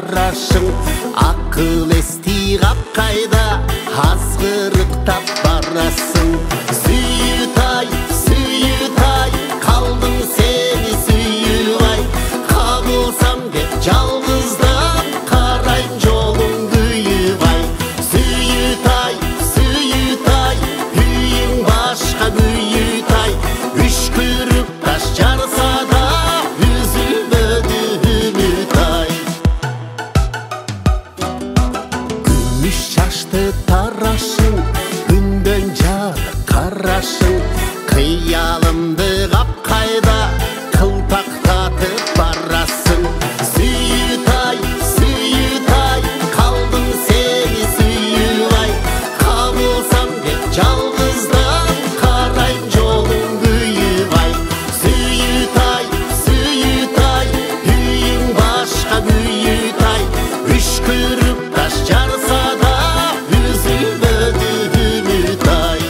қарашың, ақыл ести қапқайда азғырықтап барасың. Сүйітай, сүйітай, қалдың сені сүйілмай, қабылсам деп жалғыздап қарайм жолың күйібай. Сүйітай, сүйітай, үйің башқа күйітай, үшкіріп таш жарса да үзілмеді үмітай. Күміс шашты тарашың, үнден жарық қарашың, қиялымды қапқайда қылпақтатып барасың. Сүйітай, сүйітай, қалдың сені сүйілмай, қабылсам деп жалғыздап қарайм жолың күйібай. Сүйітай, сүйітай, үйің башқа күйітай, үшкіріп таш жарса да үзілмеді үмітай.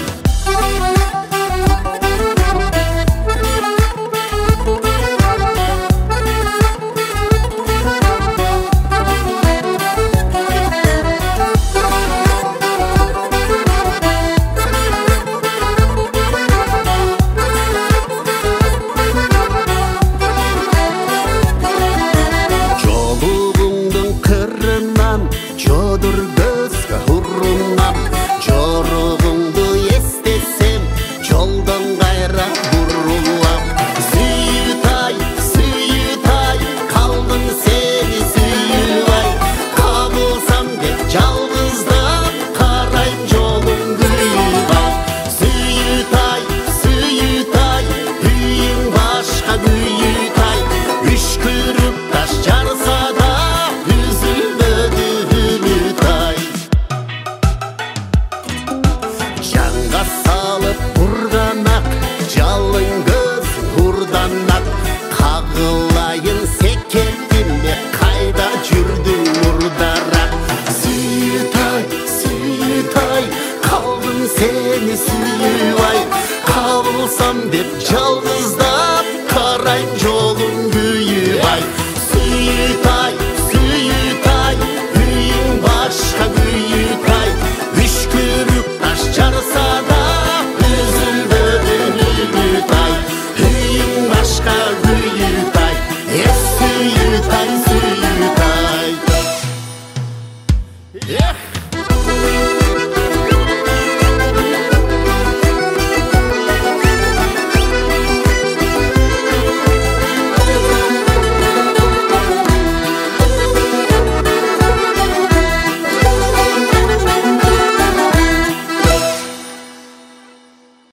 Жолуғыңдың қырынан жодыр